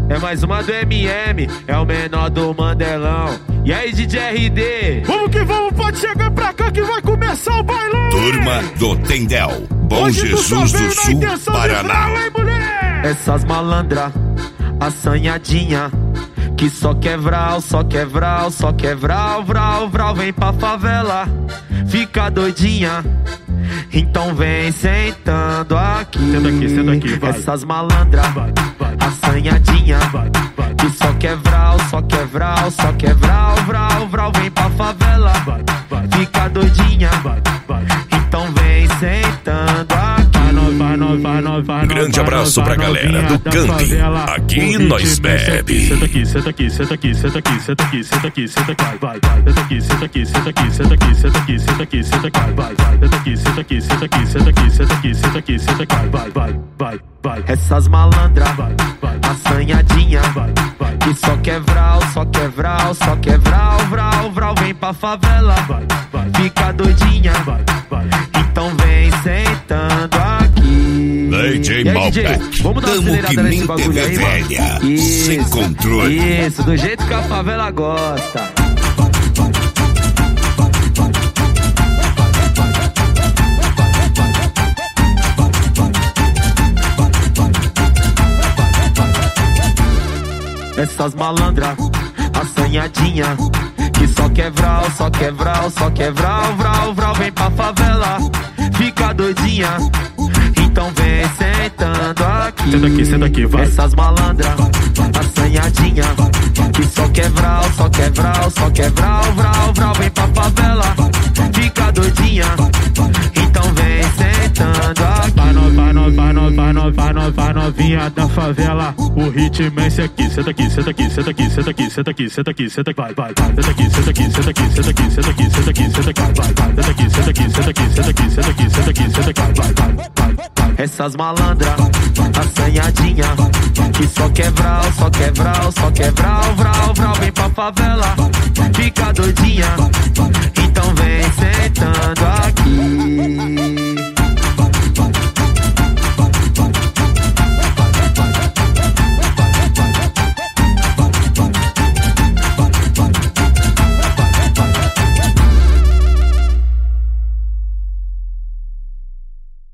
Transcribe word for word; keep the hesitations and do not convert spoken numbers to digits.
É mais uma do M M, é o menor do Mandelão. E aí, D J R D? Vamos que vamos, pode chegar pra cá que vai começar o bailão. Turma do Tendel, Bom Hoje Jesus do Sul, Paraná. Vral, hein, mulher? Essas malandra, assanhadinha, que só quer vral, só quer vral, só quer vral, vral, vral. Vem pra favela, fica doidinha, então vem sentando aqui. Senta aqui, senta aqui, vai. Essas malandra, Vai, vai, assanhadinha, vai, vai, que só quer vral, só quer vral, só quer vral, vral, vral. Vem pra favela, vai, vai, fica doidinha, vai, vai. então vem sentando aqui. Vai nós, vai nós, vai nós, vai nós. Grande vai abraço nós, pra vai galera novinha do da camping. favela. Aqui O ritmo nós mexe aqui. bebe. Senta aqui, senta aqui, senta aqui, senta aqui, senta aqui, senta aqui, senta aqui, senta aqui, vai, vai. Senta aqui, senta aqui, senta aqui, senta aqui, senta aqui, senta aqui, vai, vai. Senta aqui, senta aqui, senta aqui, senta aqui, senta aqui, senta aqui, senta aqui, vai, vai, vai, vai. Essas malandra, Vai, vai, assanhadinha, vai, vai. que só quer vral, só quer vral, só quer vral, vral, vral. Vem pra favela, Vai, vai, fica doidinha, vai, vai. então vem sentando aqui. D J E aí, D J, Malbec, vamos dar uma tamo acelerada que nesse nem bagulho T V aí, velha, mano? Isso, sem controle. Isso, do jeito que a favela gosta. Essas malandra, assanhadinha, que só quer vral, só quer vral, só quer vral, vral, vral. Vem pra favela, fica doidinha, então vem sentando aqui. Senta aqui, senta aqui, vai. Essas malandra, assanhadinha, que só quer vral, só quer vral, só quer vral, vral, vral. Vem pra favela, fica doidinha, então vem sentando aqui. Vai nós, vai nós, vai nós, vai nós, vai nós, vai novinha da favela. O ritmo é esse aqui, senta aqui, senta aqui, senta aqui, senta aqui, senta aqui, senta aqui, senta aqui, vai, vai, vai. Senta aqui, senta aqui, senta aqui, senta aqui, senta aqui, senta aqui, senta aqui, vai, vai. Senta aqui, senta aqui, senta aqui, senta aqui, senta aqui, senta aqui, senta aqui, vai, vai, vai, vai. Essas malandra, assanhadinha, que só quer vral, só quer vral, só quer vral, vral, vral. Vem pra favela, fica doidinha,